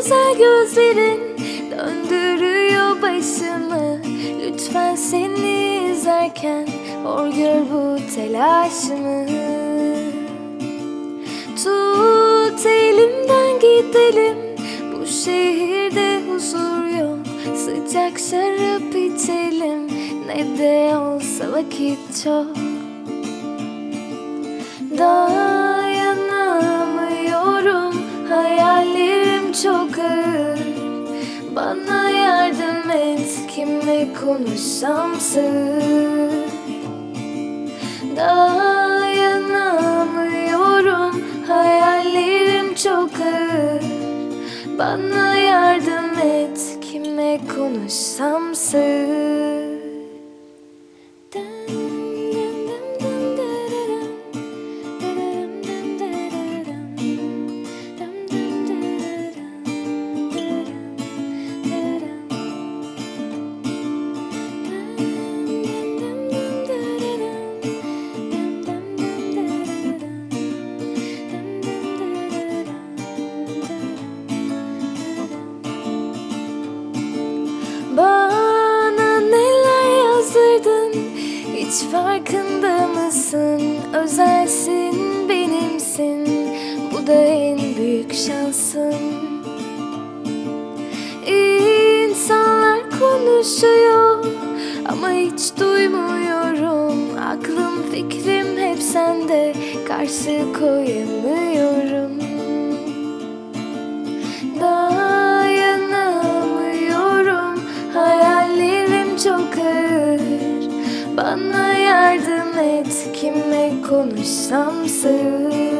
güzel gözlerin döndürüyor başımı. Lütfen seni izlerken hor gör bu telaşımı. Tut elimden gidelim, bu şehirde huzur yok. Sıcak şarap içelim, ne de olsa vakit çok. Dayanamıyorum, hayallerim çok ağır. Bana yardım et, kimle konuşsam sır. Dayanamıyorum, hayallerim çok ağır. Bana yardım et, kimle konuşsam sır. Bana neler yazdırdın, hiç farkında mısın? Özelsin, benimsin, bu da en büyük şansım. İnsanlar konuşuyor ama hiç duymuyorum. Aklım fikrim hep sende, karşı koyamıyorum. Dayanamıyorum, hayallerim çok ağır. Bana yardım et, kimle konuşsam sır.